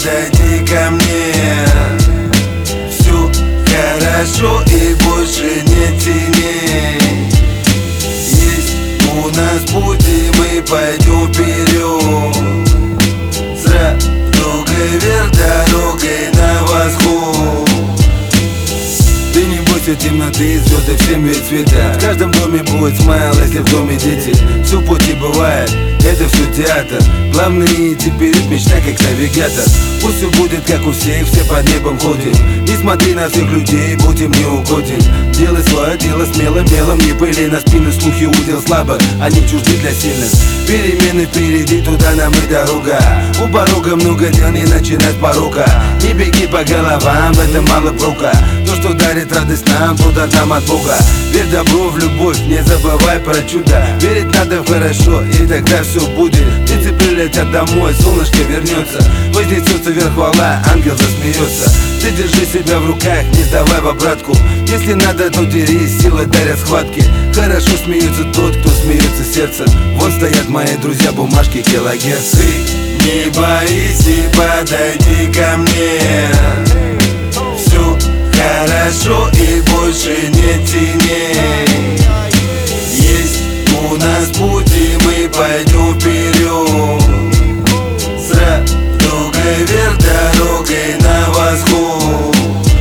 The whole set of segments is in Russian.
подойди ко мне. Все хорошо и больше нет теней. Есть у нас путь, и мы пойдем вперед. Дорогой вверх, дорогой на восход. Ты не бойся темноты, звезды всем ведь цвета. В каждом доме будет смайл, если в доме дети. Все в пути бывает, это все театр. Главное теперь мечта как навигатор. Пусть все будет как у всех, все под небом ходим. Не смотри на всех людей, будь им не угоден. Делай свое дело смело, мелом, не пыли на спину. Слухи удел слабо, они чужды для сильных. Перемены впереди, туда нам и дорога. У порога много дел, не начинать с порока. Не беги по головам, в этом мало прока. То, что дарит радость нам, туда нам от Бога. Верь добро в любовь, не забывай про чудо. Верить надо в хорошо, и тогда все будет. Птицы прилетят домой, солнышко вернется. Вознесется вверх хвала, ангел засмеется. Ты держи себя в руках, не сдавай в обратку. Если надо, то дерись, силы дарят схватки. Хорошо смеется тот, кто смеется сердцем. Вон стоят мои друзья, бумажки, килогерцы. Не боись и подойди ко мне. Все хорошо и больше нет теней. Есть у нас путь, и мы пойдем вперед. Дорогой вверх, дорогой на восход.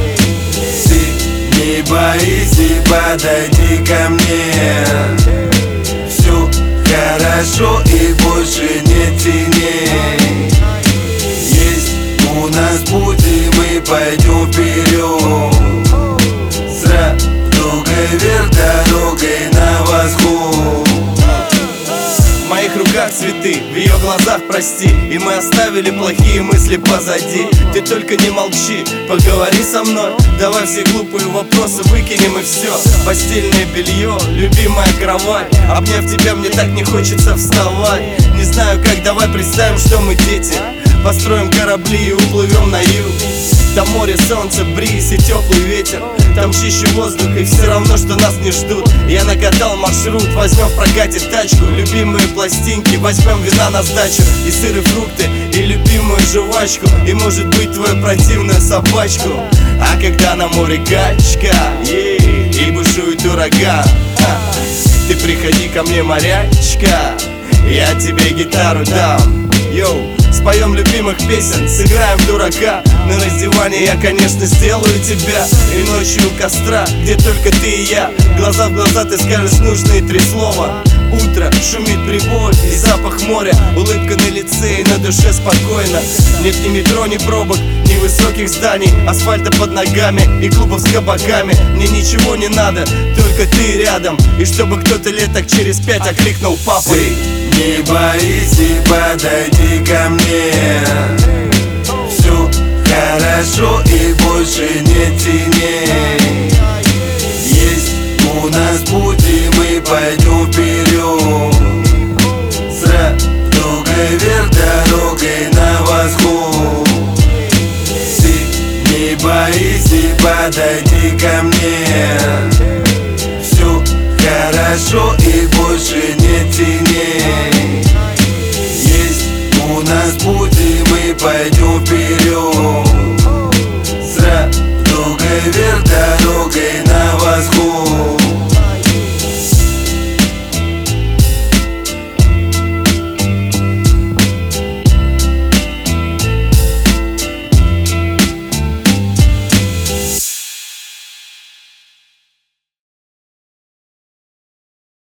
Ты не боись и подойди ко мне. Все хорошо и больше нет теней. Есть у нас путь, и мы пойдем вперед. Дорогой вверх, дорогой на восход. В моих руках цветы, в ее глазах прости. И мы оставили плохие мысли позади. Ты только не молчи, поговори со мной. Давай все глупые вопросы выкинем и все. Постельное белье, любимая кровать. Обняв тебя, мне так не хочется вставать. Не знаю как, давай представим, что мы дети. Построим корабли и уплывем на юг. Там море, солнце, бриз и теплый ветер. Там чище воздух и все равно, что нас не ждут. Я накатал маршрут, возьмем в прокате тачку. Любимые пластинки, возьмем вина на сдачу. И сыры, фрукты, и любимую жвачку. И может быть твою противную собачку. А когда на море качка, и бушует ураган, ты приходи ко мне, морячка, я тебе гитару дам. Йоу, споем любимых песен, сыграем в дурака. На раздевание я, конечно, сделаю тебя. И ночью у костра, где только ты и я. Глаза в глаза ты скажешь нужные 3 слова. Утро, шумит прибой и запах моря. Улыбка на лице и на душе спокойно. Нет ни метро, ни пробок, ни высоких зданий. Асфальта под ногами и клубов с кабаками. Мне ничего не надо, только ты рядом. И чтобы кто-то лет так через 5 окликнул папой. Не боись и подойди ко мне. Все хорошо и больше нет теней. Есть у нас путь, и мы пойдем вперед. Дорогой вверх, дорогой на восход. Ты не боись и подойди ко мне. Все хорошо и больше нет теней. Есть у нас путь, и мы пойдем